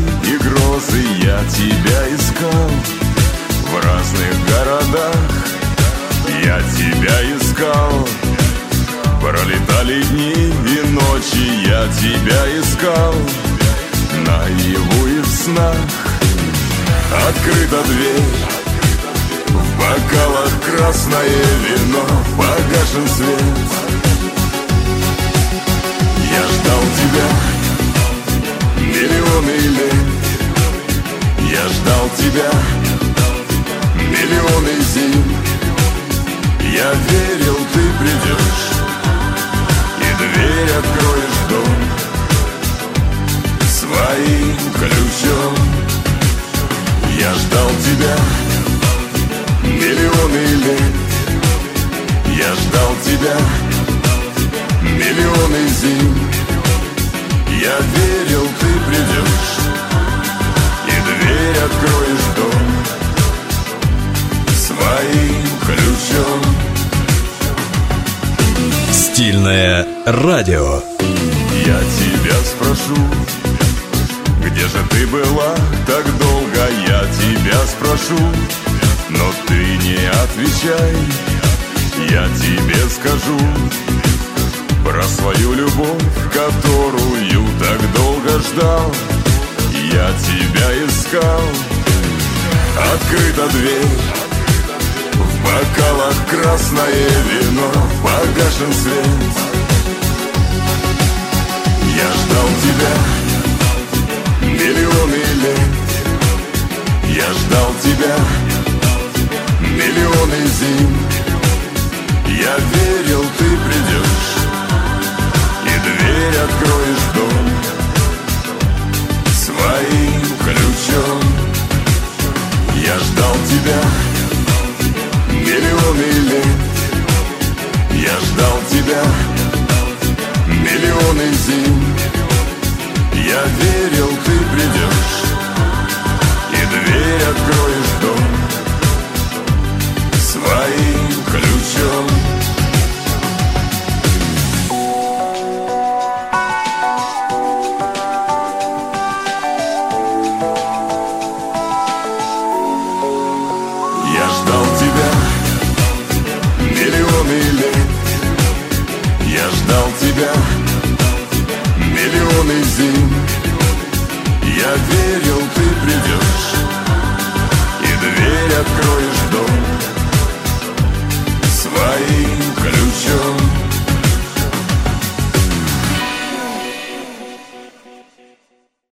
и грозы я тебя искал. В разных городах я тебя искал. Пролетали дни и ночи, я тебя искал. Наяву и в снах открыта дверь. В бокалах красное вино, погашен свет. Я ждал тебя миллионы лет. Я ждал тебя миллионы зим. Я верил, ты придешь и дверь откроешь в дом своим ключом. Я ждал тебя миллионы лет. Я ждал тебя миллионы зим. Я верил, ты придешь и дверь откроешь в дом своим ключом. Стильное радио. Я тебя спрошу, где же ты была так долго? Я тебя спрошу, но ты не отвечай. Я тебе скажу про свою любовь, которую так долго ждал. Я тебя искал. Открыта дверь, в бокалах красное вино, погашен свет. Я ждал тебя миллионы лет. Я ждал тебя миллионы зим. Я верил, ты придешь и дверь откроешь в дом своим ключом. Я ждал тебя миллионы лет. Я ждал тебя миллионы зим. Я верил, ты придешь и дверь откроешь в дом своим ключом. Я ждал тебя миллионы лет. Я ждал тебя миллионы зим. Я верил, ты придешь